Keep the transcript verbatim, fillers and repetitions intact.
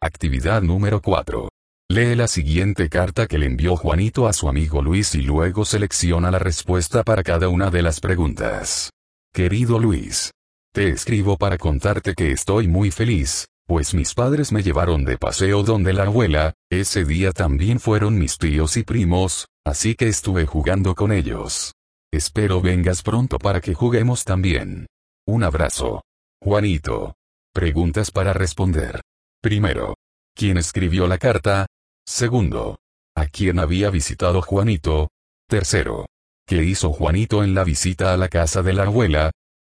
Actividad número cuatro. Lee la siguiente carta que le envió Juanito a su amigo Luis y luego selecciona la respuesta para cada una de las preguntas. Querido Luis, te escribo para contarte que estoy muy feliz, pues mis padres me llevaron de paseo donde la abuela. Ese día también fueron mis tíos y primos, así que estuve jugando con ellos. Espero vengas pronto para que juguemos también. Un abrazo. Juanito. Preguntas para responder. Primero, ¿quién escribió la carta? Segundo, ¿a quién había visitado Juanito? Tercero, ¿qué hizo Juanito en la visita a la casa de la abuela?